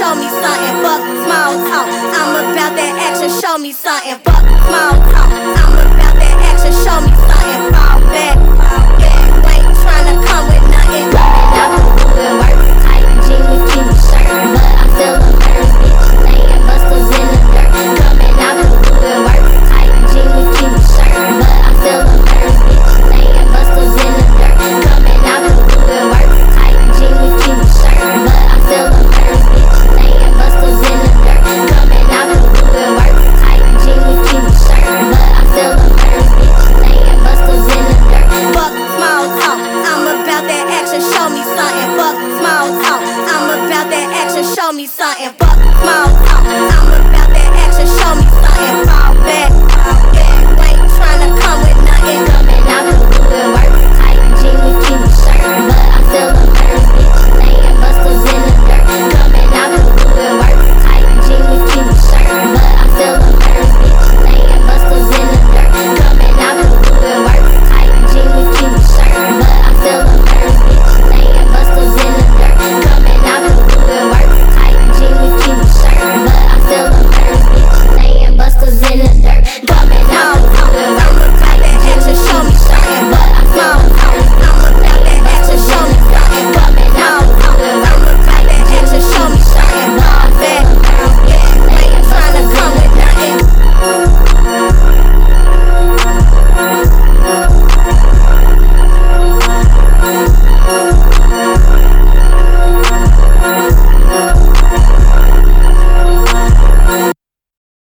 show me something. Fuck small talk, I'm about that action, show me something. Fuck small talk, I'm about that action, show me something. Fall back, you ain't tryna come with nothing. Coming out the wood, work tight, jeans, keep shirt, but I'm still a first bitch, laying busters in the dirt. Coming out the wood, work tight, jeans, keep shirt, but I'm still a first bitch, laying busters in the dirt. Coming out the wood, work tight, jeans, keep shirt, but I'm still a first bitch, laying busters in the dirt. Coming out the wood, work tight, jeans, keep shirt, but I'm still a first bitch, laying busters in the dirt. Fuck small talk, I'm about that action, show me something. Fuck small talk, I'm about that action, show me something.